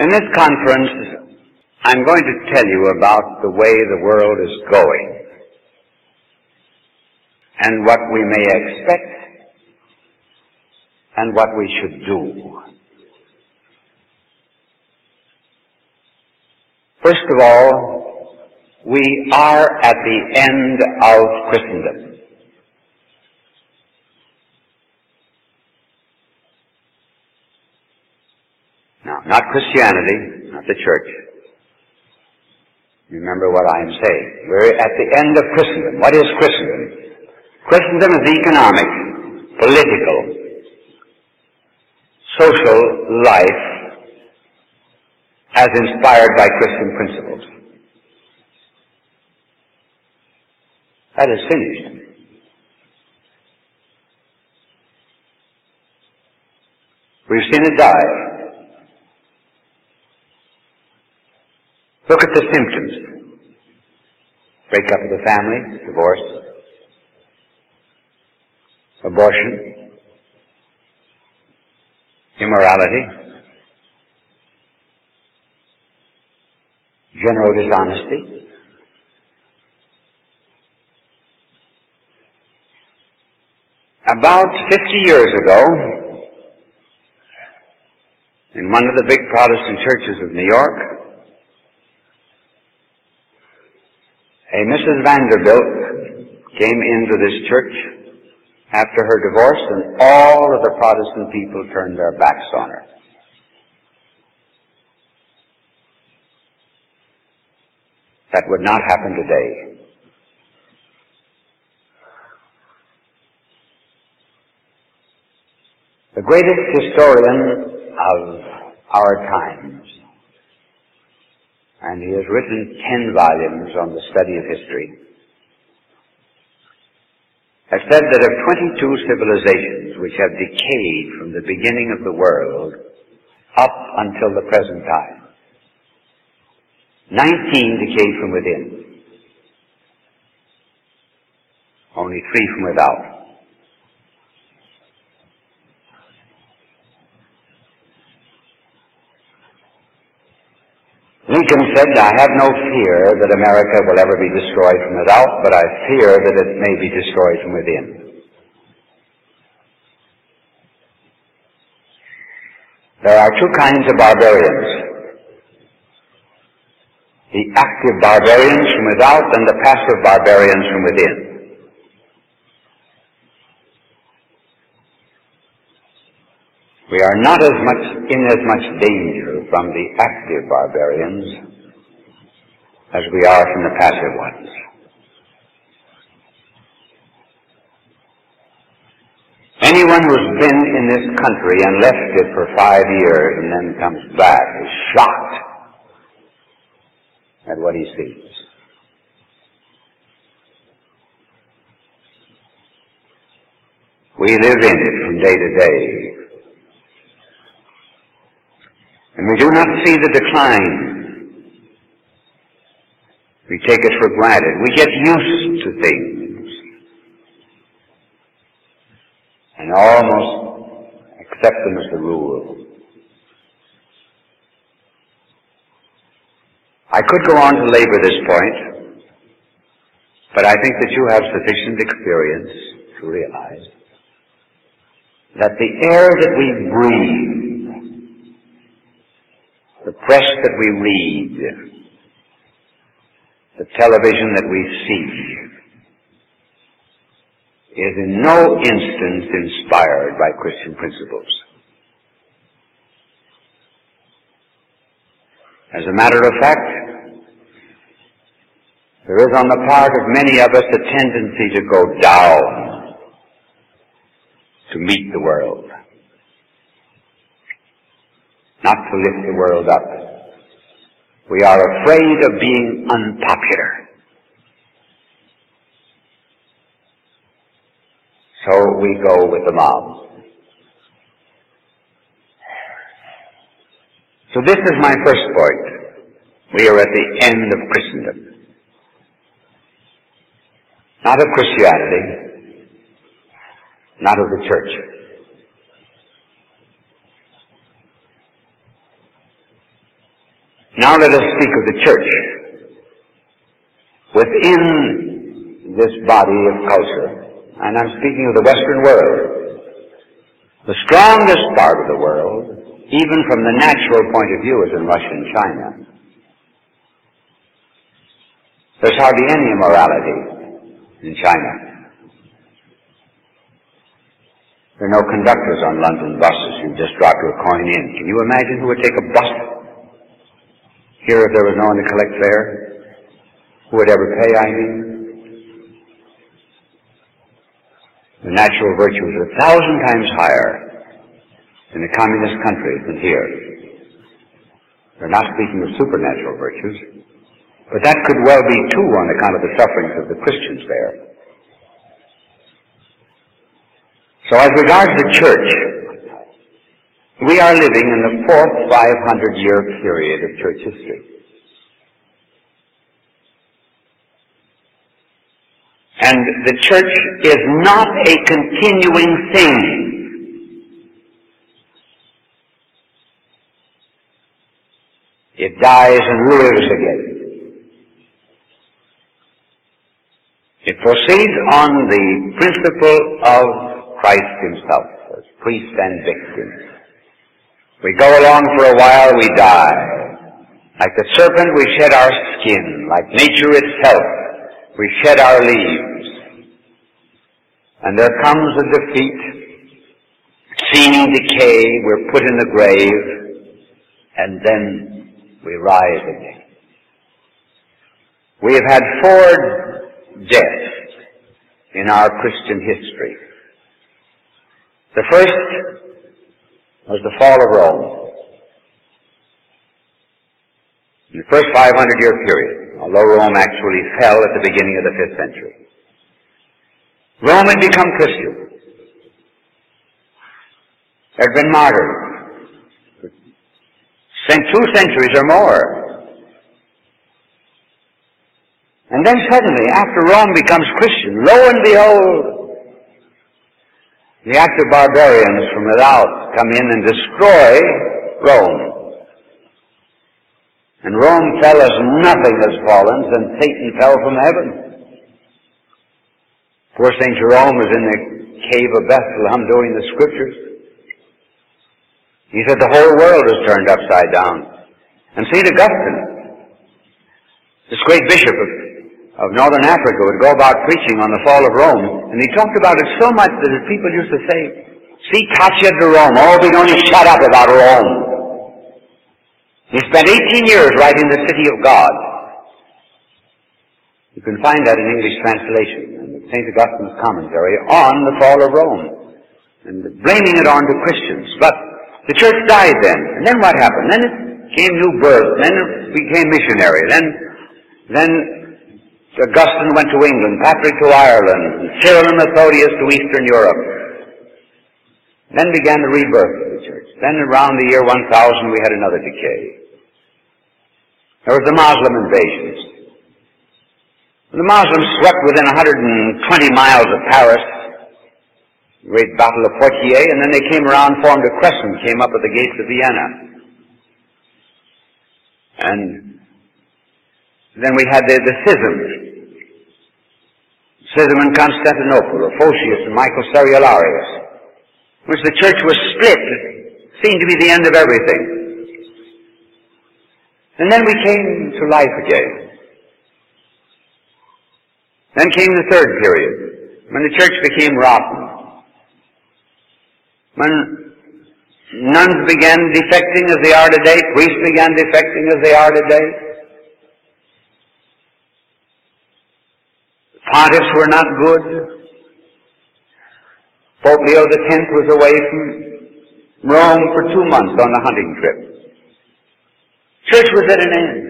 In this conference, I'm going to tell you about the way the world is going and what we may expect and what we should do. First of all, we are at the end of Christendom. Now, not Christianity, not the church. Remember what I'm saying. We're at the end of Christendom. What is Christendom? Christendom is economic, political, social life as inspired by Christian principles. That is finished. We've seen it die. Look at the symptoms. Breakup of the family, divorce, abortion, immorality, general dishonesty, about 50 years ago, in one of the big Protestant churches of New York, a Mrs. Vanderbilt came into this church after her divorce, and all of the Protestant people turned their backs on her. That would not happen today. The greatest historian of our times, and he has written 10 volumes on the study of history, has said that of 22 civilizations which have decayed from the beginning of the world up until the present time, 19 decayed from within, only 3 from without. Lincoln said, "I have no fear that America will ever be destroyed from without, but I fear that it may be destroyed from within." There are two kinds of barbarians: the active barbarians from without and the passive barbarians from within. We are not in as much danger from the active barbarians as we are from the passive ones. Anyone who's been in this country and left it for 5 years and then comes back is shocked at what he sees. We live in it from day to day. And we do not see the decline. We take it for granted. We get used to things and almost accept them as the rule. I could go on to labor this point, but I think that you have sufficient experience to realize that the air that we breathe, the press that we read, the television that we see, is in no instance inspired by Christian principles. As a matter of fact, there is on the part of many of us a tendency to go down to meet the world, not to lift the world up. We are afraid of being unpopular. So we go with the mob. So this is my first point. We are at the end of Christendom. Not of Christianity, not of the church. Now let us speak of the church. Within this body of culture, and I'm speaking of the Western world, the strongest part of the world, even from the natural point of view, is in Russia and China. There's hardly any immorality in China. There are no conductors on London buses. You just drop your coin in. Can you imagine who would take a bus here if there was no one to collect fare? Who would ever pay, I mean? The natural virtue is 1,000 times higher in a communist country than here. They're not speaking of supernatural virtues, but that could well be too on account of the sufferings of the Christians there. So as regards the church, we are living in the fourth 500-year period of church history. And the church is not a continuing thing. It dies and lives again. It proceeds on the principle of Christ himself, as priest and victim. We go along for a while, we die. Like the serpent, we shed our skin. Like nature itself, we shed our leaves. And there comes a defeat, seeming decay, we're put in the grave, and then we rise again. We have had 4 deaths in our Christian history. The first was the fall of Rome. In the first 500-year period, although Rome actually fell at the beginning of the 5th century. Rome had become Christian. There had been martyrs. 2 centuries or more. And then suddenly, after Rome becomes Christian, lo and behold, the active barbarians from without come in and destroy Rome. And Rome fell as nothing has fallen since Satan fell from heaven. Poor St. Jerome was in the cave of Bethlehem doing the scriptures. He said the whole world is turned upside down. And St. Augustine, this great bishop of northern Africa, would go about preaching on the fall of Rome, and he talked about it so much that his people used to say, "See, Caccia de Rome, oh, we don't even shut up about Rome." He spent 18 years writing the City of God. You can find that in English translation. St. Augustine's commentary on the fall of Rome, and blaming it on to Christians. But the church died then. And then what happened? Then it came new birth. Then it became missionary. Then Augustine went to England, Patrick to Ireland, and Cyril and Methodius to Eastern Europe. Then began the rebirth of the church. Then around the year 1000 we had another decay. There was the Muslim invasions. The Muslims swept within 120 miles of Paris, the great Battle of Poitiers, and then they came around, formed a crescent, came up at the gates of Vienna. And then we had the schism in Constantinople, of Photius and Michael Cerularius, which the church was split. It seemed to be the end of everything. And then we came to life again. Then came the third period, when the church became rotten. When nuns began defecting as they are today, priests began defecting as they are today. Pontiffs were not good. Pope Leo X was away from Rome for 2 months on a hunting trip. Church was at an end.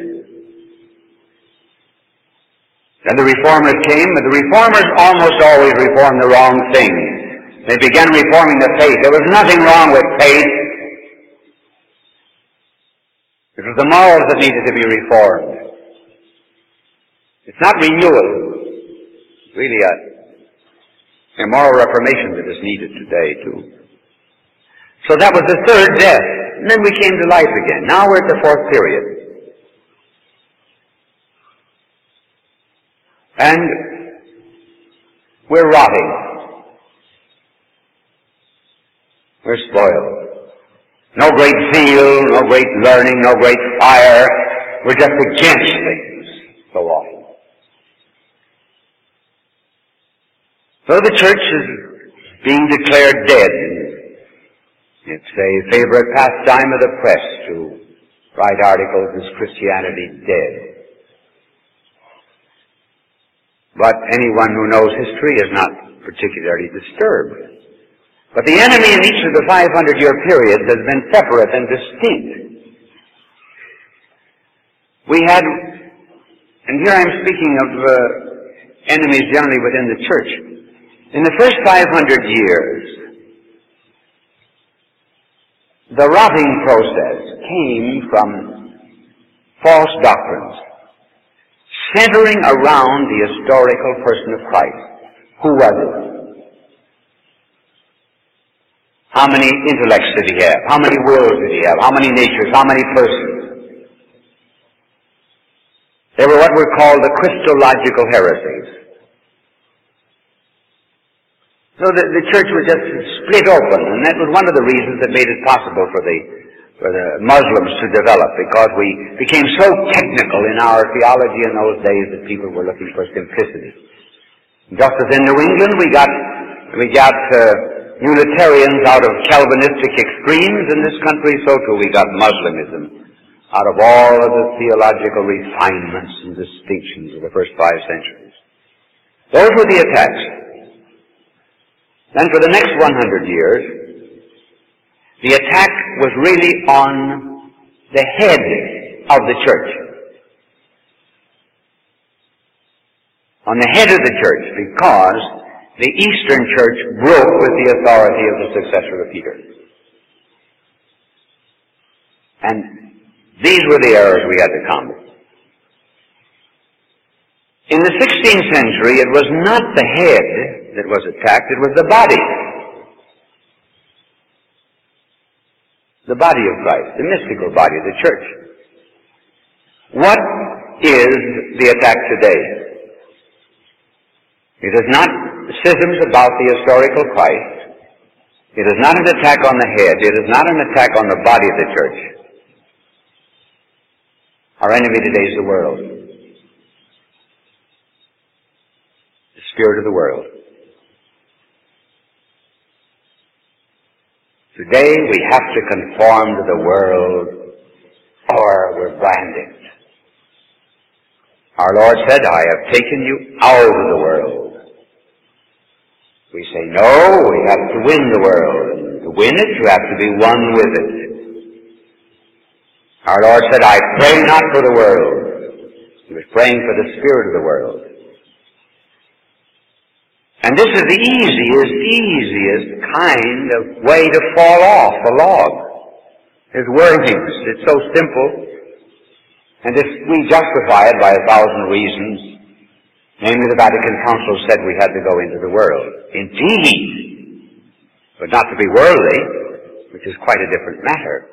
Then the Reformers came, but the Reformers almost always reformed the wrong things. They began reforming the faith. There was nothing wrong with faith. It was the morals that needed to be reformed. It's not renewal. It's really a moral reformation that is needed today, too. So that was the third death. And then we came to life again. Now we're at the fourth period. And we're rotting. We're spoiled. No great zeal, no great learning, no great fire. We're just against things so often. So the church is being declared dead. It's a favorite pastime of the press to write articles, "Is Christianity dead?" But anyone who knows history is not particularly disturbed. But the enemy in each of the 500-year periods has been separate and distinct. We had, and here I'm speaking of enemies generally within the church. In the first 500 years, the rotting process came from false doctrines, centering around the historical person of Christ. Who was it? How many intellects did he have? How many wills did he have? How many natures? How many persons? They were what were called the Christological heresies. So the church was just split open, and that was one of the reasons that made it possible for the Muslims to develop, because we became so technical in our theology in those days that people were looking for simplicity. Just as in New England we got Unitarians out of Calvinistic extremes, in this country so too we got Muslimism out of all of the theological refinements and distinctions of the first 5 centuries. Those were the attacks. Then for the next 100 years, the attack was really on the head of the church. On the head of the church, because the Eastern church broke with the authority of the successor of Peter. And these were the errors we had to combat. In the 16th century, it was not the head that was attacked, it was the body. The body of Christ, the mystical body of the church. What is the attack today? It is not schisms about the historical Christ. It is not an attack on the head. It is not an attack on the body of the church. Our enemy today is the world. The spirit of the world. Today we have to conform to the world or we're branded. Our Lord said, "I have taken you out of the world." We say, no, we have to win the world. And to win it, you have to be one with it. Our Lord said, "I pray not for the world." He was praying for the spirit of the world. And this is the easiest kind of way to fall off the log. Is worldliness. It's so simple. And if we justify it by 1,000 reasons, namely the Vatican Council said we had to go into the world. Indeed. But not to be worldly, which is quite a different matter.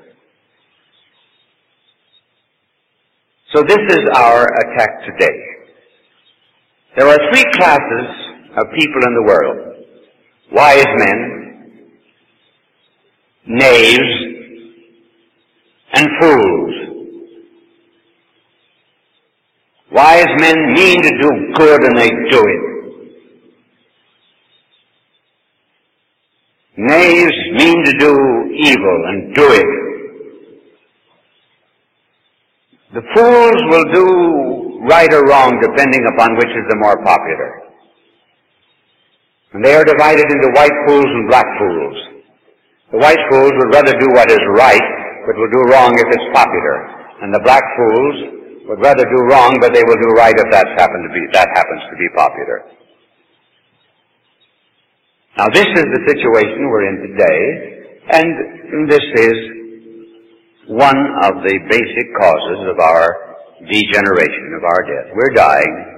So this is our attack today. There are 3 classes of people in the world: wise men, knaves, and fools. Wise men mean to do good and they do it. Knaves mean to do evil and do it. The fools will do right or wrong depending upon which is the more popular. And they are divided into white fools and black fools. The white fools would rather do what is right, but will do wrong if it's popular. And the black fools would rather do wrong, but they will do right if that happens to be popular. Now this is the situation we're in today, and this is one of the basic causes of our degeneration, of our death. We're dying.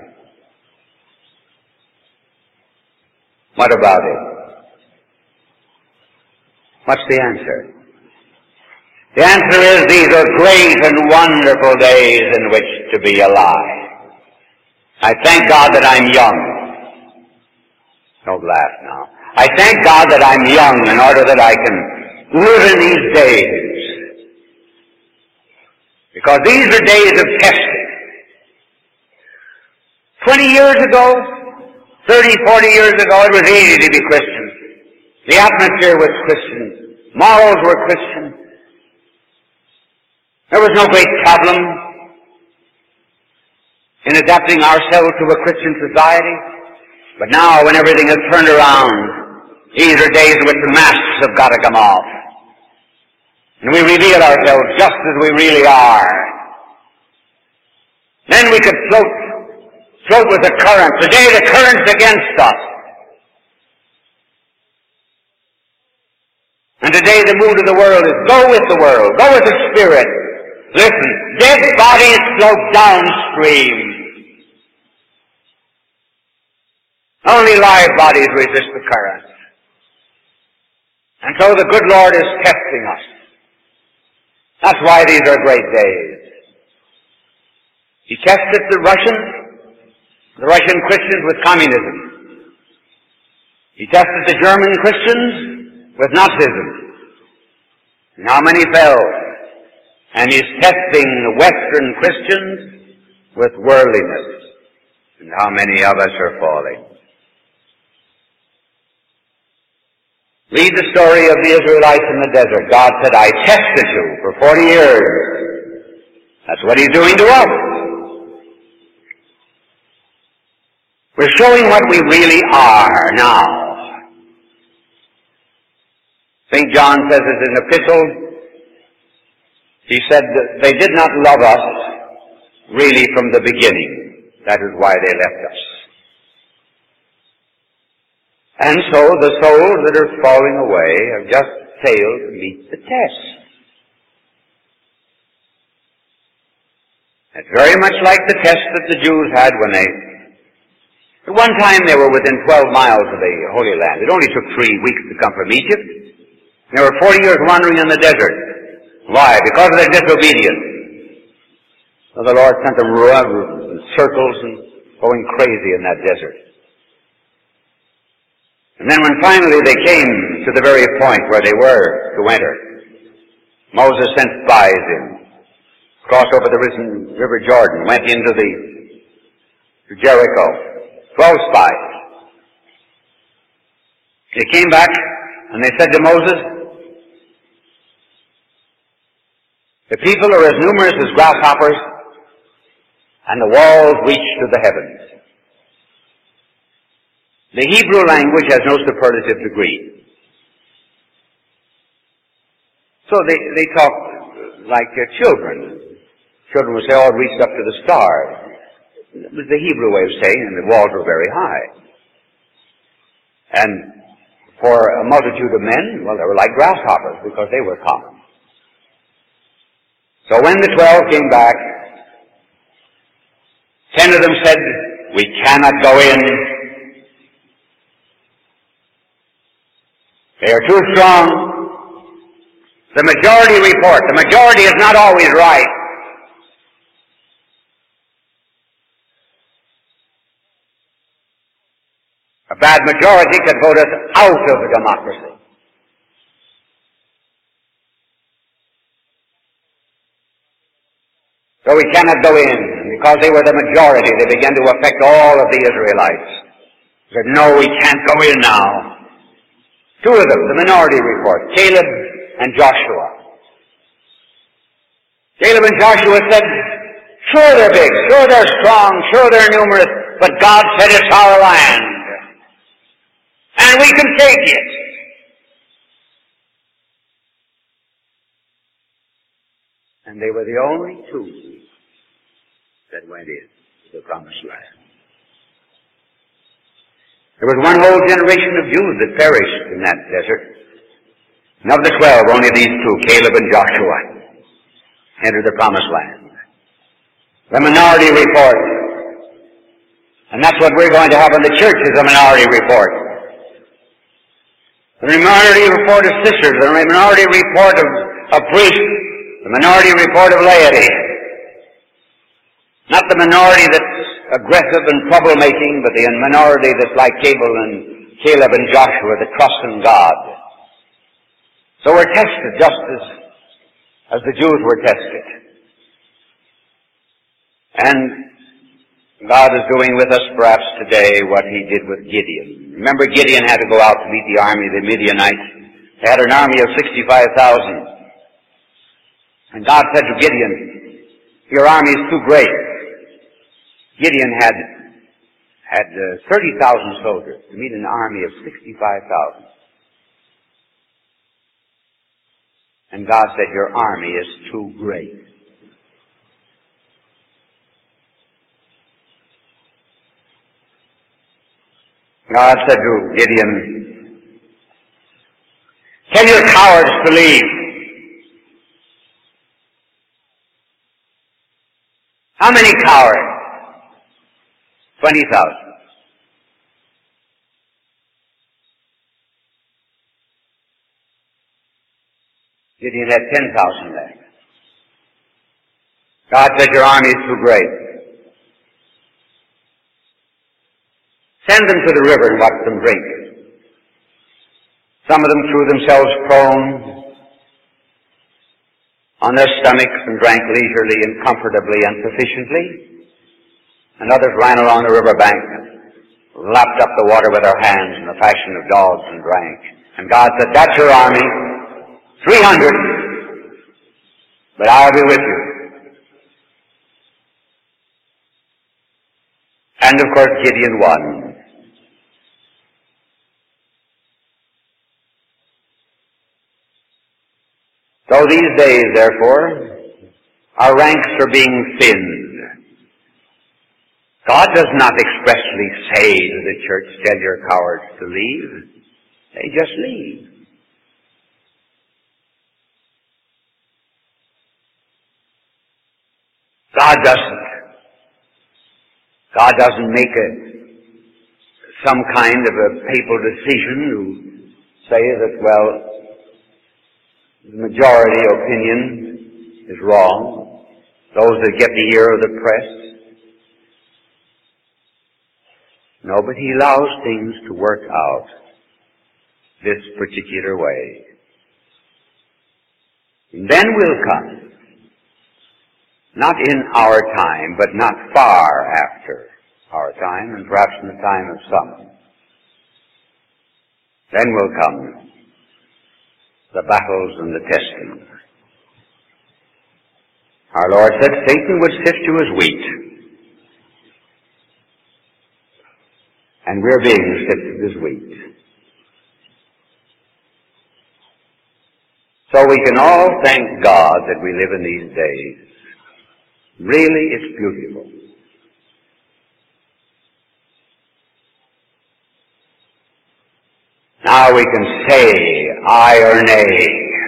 What about it? What's the answer? The answer is, these are great and wonderful days in which to be alive. I thank God that I'm young. Don't laugh now. I thank God that I'm young in order that I can live in these days. Because these are days of testing. 20 years ago, 30, 40 years ago, it was easy to be Christian. The atmosphere was Christian. Morals were Christian. There was no great problem in adapting ourselves to a Christian society. But now, when everything is turned around, these are days in which the masks have got to come off. And we reveal ourselves just as we really are. Then we could float with the current. Today the current's against us. And today the mood of the world is go with the world, go with the Spirit. Listen, dead bodies float downstream. Only live bodies resist the current. And so the good Lord is testing us. That's why these are great days. He tested the Russian Christians with communism. He tested the German Christians with Nazism. And how many fell? And he's testing the Western Christians with worldliness. And how many of us are falling? Read the story of the Israelites in the desert. God said, I tested you for 40 years. That's what he's doing to us. We're showing what we really are now. St. John says in an epistle, he said that they did not love us really from the beginning. That is why they left us. And so the souls that are falling away have just failed to meet the test. It's very much like the test that the Jews had when at one time they were within 12 miles of the Holy Land. It only took 3 weeks to come from Egypt. They were 40 years wandering in the desert. Why? Because of their disobedience. So the Lord sent them in circles and going crazy in that desert. And then when finally they came to the very point where they were to enter, Moses sent spies in, crossed over the river Jordan, went into to Jericho. 12 spies. They came back and they said to Moses, the people are as numerous as grasshoppers, and the walls reach to the heavens. The Hebrew language has no superlative degree. So they talk like children. Children would say, oh, it reached up to the stars. It was the Hebrew way of saying, and the walls were very high. And for a multitude of men, well, they were like grasshoppers because they were common. So when the 12 came back, 10 of them said, we cannot go in. They are too strong. The majority report. The majority is not always right. A bad majority could vote us out of the democracy. So we cannot go in. Because they were the majority, they began to affect all of the Israelites. They said, no, we can't go in now. 2 of them, the minority report, Caleb and Joshua. Caleb and Joshua said, sure they're big, sure they're strong, sure they're numerous, but God said it's our land. And we can take it. And they were the only 2 that went in to the promised land. There was one whole generation of Jews that perished in that desert. And of the 12, only these 2, Caleb and Joshua, entered the promised land. The minority report. And that's what we're going to have in the church is a minority report. The minority report of sisters, the minority report of priests, the minority report of laity. Not the minority that's aggressive and troublemaking, but the minority that's like Caleb and Joshua that trust in God. So we're tested just as the Jews were tested. And God is doing with us perhaps today what He did with Gideon. Remember, Gideon had to go out to meet the army of the Midianites. They had an army of 65,000. And God said to Gideon, your army is too great. Gideon had 30,000 soldiers to meet an army of 65,000. And God said, your army is too great. God said to Gideon, tell your cowards to leave. How many cowards? 20,000. Gideon had 10,000 left. God said, your army is too great. Send them to the river and watch them drink. Some of them threw themselves prone on their stomachs and drank leisurely and comfortably and sufficiently. And others ran along the river bank, lapped up the water with their hands in the fashion of dogs and drank. And God said, that's your army, 300, but I'll be with you. And of course Gideon won. So these days, therefore, our ranks are being thinned. God does not expressly say to the church, tell your cowards to leave. They just leave. God doesn't make some kind of a papal decision to say that, well, the majority opinion is wrong. Those that get the ear of the press. No, but He allows things to work out this particular way. And then will come, not in our time, but not far after our time, and perhaps in the time of some. Then will come the battles and the testing. Our Lord said Satan would sift you as wheat. And we're being sifted as wheat. So we can all thank God that we live in these days. Really, it's beautiful. Now we can say aye or nay.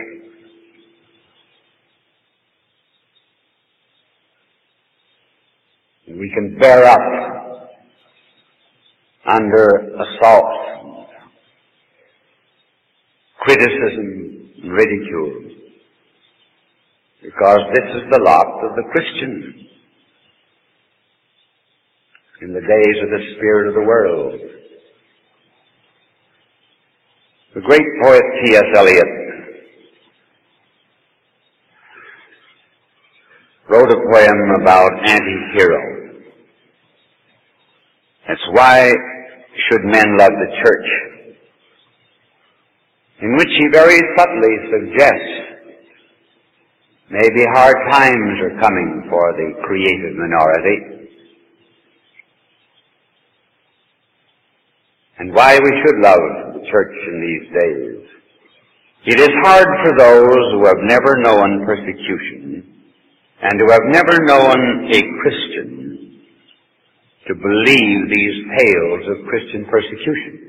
We can bear up under assault, criticism, and ridicule, because this is the lot of the Christian in the days of the spirit of the world. The great poet T.S. Eliot wrote a poem about anti-hero. That's why should men love the church, in which he very subtly suggests maybe hard times are coming for the creative minority, and why we should love the church in these days. It is hard for those who have never known persecution and who have never known a Christian to believe these tales of Christian persecution.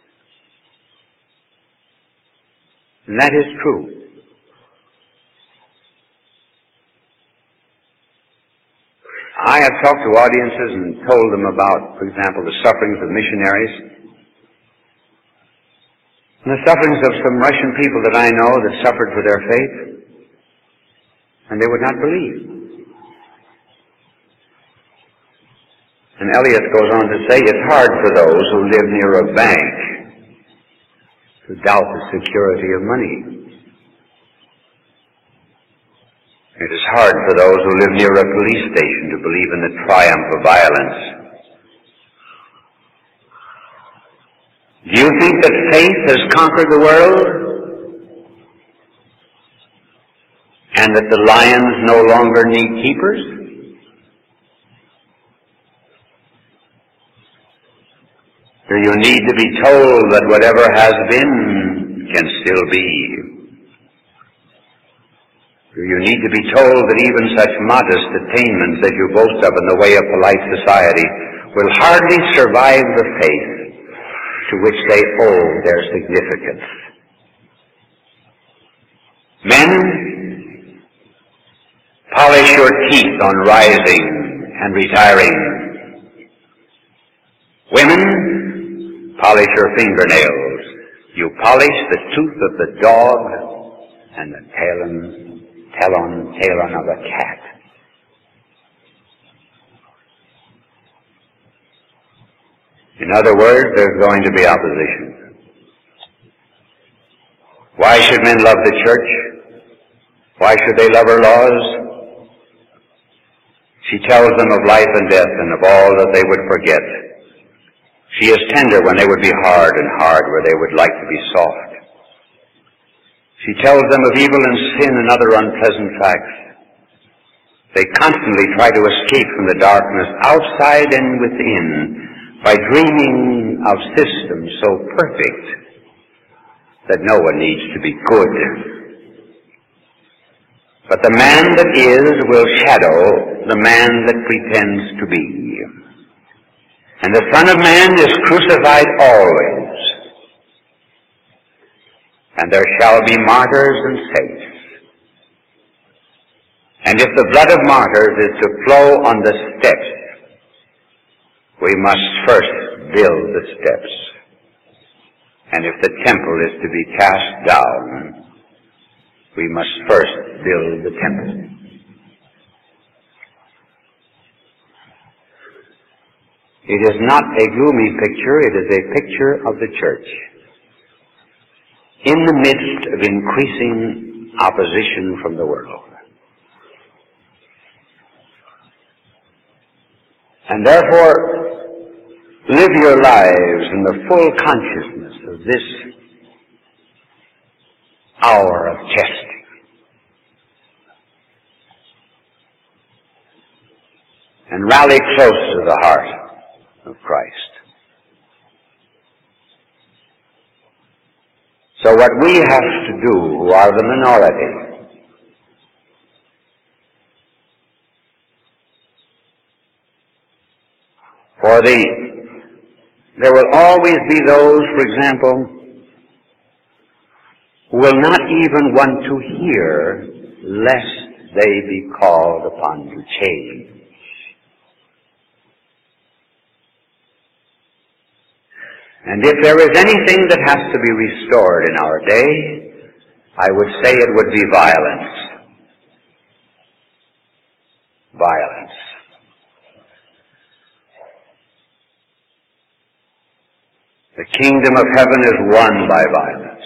And that is true. I have talked to audiences and told them about, for example, the sufferings of missionaries and the sufferings of some Russian people that I know that suffered for their faith, and they would not believe. And And Eliot goes on to say, it's hard for those who live near a bank to doubt the security of money. It is hard for those who live near a police station to believe in the triumph of violence. Do you think that faith has conquered the world? And that the lions no longer need keepers? Do you need to be told that whatever has been can still be? Do you need to be told that even such modest attainments as you boast of in the way of polite society will hardly survive the faith to which they owe their significance? Men, polish your teeth on rising and retiring. Women, polish your fingernails. You polish the tooth of the dog and the talon of a cat. In other words, there's going to be opposition. Why should men love the church? Why should they love her laws? She tells them of life and death and of all that they would forget. She is tender when they would be hard, and hard where they would like to be soft. She tells them of evil and sin and other unpleasant facts. They constantly try to escape from the darkness outside and within by dreaming of systems so perfect that no one needs to be good. But the man that is will shadow the man that pretends to be. And the Son of Man is crucified always. And there shall be martyrs and saints. And if the blood of martyrs is to flow on the steps, we must first build the steps. And if the temple is to be cast down, we must first build the temple. It is not a gloomy picture, it is a picture of the church. In the midst of increasing opposition from the world. And therefore, live your lives in the full consciousness of this hour of testing. And rally close to the heart of Christ. So what we have to do, who are the minority, there will always be those, for example, who will not even want to hear lest they be called upon to change. And if there is anything that has to be restored in our day, I would say it would be violence. Violence. The kingdom of heaven is won by violence.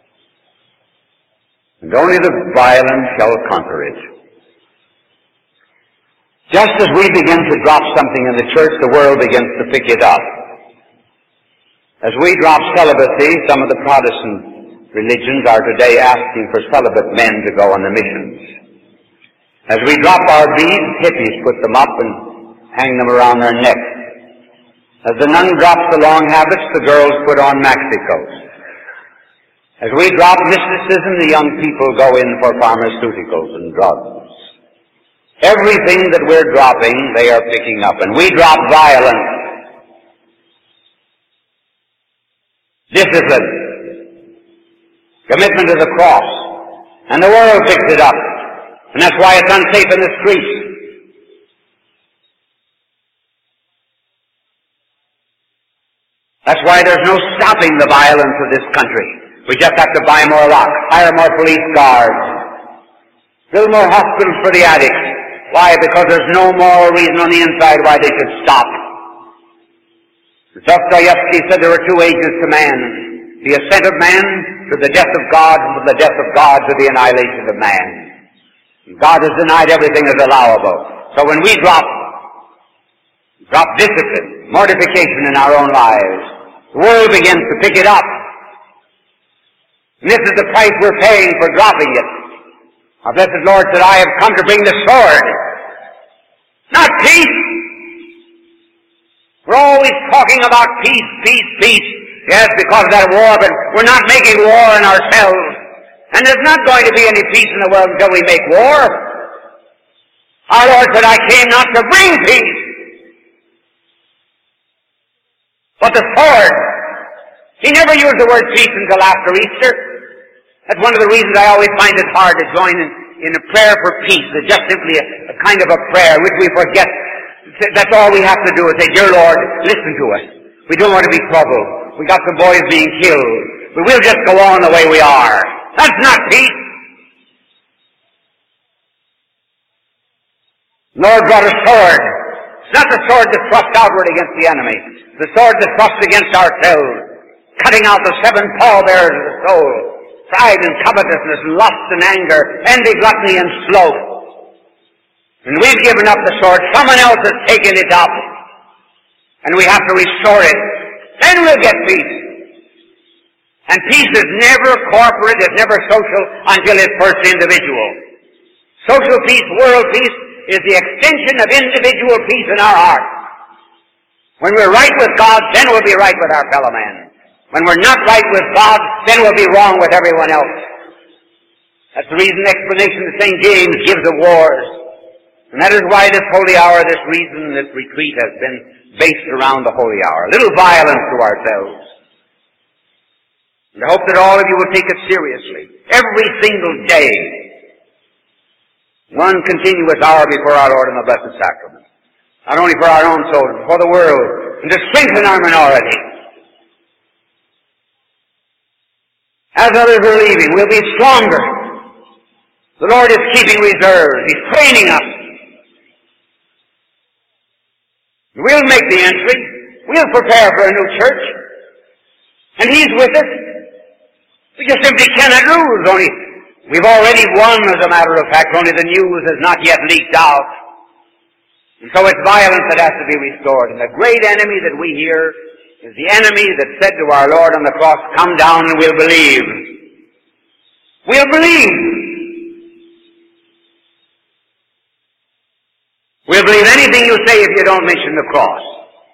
And only the violent shall conquer it. Just as we begin to drop something in the church, the world begins to pick it up. As we drop celibacy, some of the Protestant religions are today asking for celibate men to go on the missions. As we drop our beads, hippies put them up and hang them around their necks. As the nun drops the long habits, the girls put on maxi coats. As we drop mysticism, the young people go in for pharmaceuticals and drugs. Everything that we're dropping, they are picking up. And we drop violence. Discipline, commitment to the cross, and the world picks it up, and that's why it's unsafe in the streets. That's why there's no stopping the violence of this country. We just have to buy more locks, hire more police guards, build more hospitals for the addicts. Why? Because there's no moral reason on the inside why they should stop. Dostoevsky said there were two ages to man: the ascent of man to the death of God, and from the death of God to the annihilation of man. God has denied everything as allowable. So when we drop discipline, mortification in our own lives, the world begins to pick it up. And this is the price we're paying for dropping it. Our blessed Lord said, I have come to bring the sword, not peace. We're always talking about peace, peace, peace. Yes, because of that war, but we're not making war in ourselves. And there's not going to be any peace in the world until we make war. Our Lord said, I came not to bring peace, but the sword. He never used the word peace until after Easter. That's one of the reasons I always find it hard to join in a prayer for peace. It's just simply a kind of a prayer which we forget. That's all we have to do is say, Dear Lord, listen to us. We don't want to be troubled. We got some boys being killed. But we'll just go on the way we are. That's not peace. Lord brought a sword. It's not the sword that thrusts outward against the enemy. The sword that thrusts against ourselves, cutting out the seven pallbearers of the soul: pride and covetousness, lust and anger, envy, gluttony, and sloth. And we've given up the sword. Someone else has taken it up. And we have to restore it. Then we'll get peace. And peace is never corporate, it's never social until it's first individual. Social peace, world peace, is the extension of individual peace in our heart. When we're right with God, then we'll be right with our fellow man. When we're not right with God, then we'll be wrong with everyone else. That's the reason explanation that St. James gives of wars. And that is why this holy hour, this retreat has been based around the holy hour. A little violence to ourselves. And I hope that all of you will take it seriously. Every single day, one continuous hour before our Lord in the Blessed Sacrament. Not only for our own souls, but for the world, and to strengthen our minority. As others are leaving, we'll be stronger. The Lord is keeping reserves. He's training us. We'll make the entry. We'll prepare for a new church. And He's with us. We just simply cannot lose. We've already won, as a matter of fact. Only the news has not yet leaked out. And so it's violence that has to be restored. And the great enemy that we hear is the enemy that said to our Lord on the cross, come down and we'll believe. We'll believe. We'll believe anything you say if you don't mention the cross.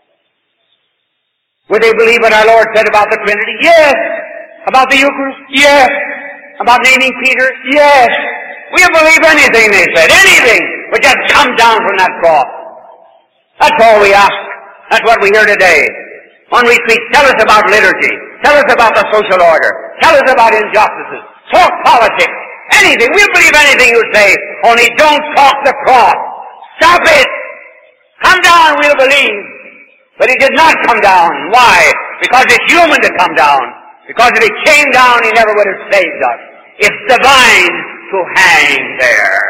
Would they believe what our Lord said about the Trinity? Yes. About the Eucharist? Yes. About naming Peter? Yes. We'll believe anything they said. Anything. But just come down from that cross. That's all we ask. That's what we hear today. On retreat, tell us about liturgy. Tell us about the social order. Tell us about injustices. Talk politics. Anything. We'll believe anything you say. Only don't talk the cross. Stop it! Come down, we'll believe. But He did not come down. Why? Because it's human to come down. Because if He came down, He never would have saved us. It's divine to hang there.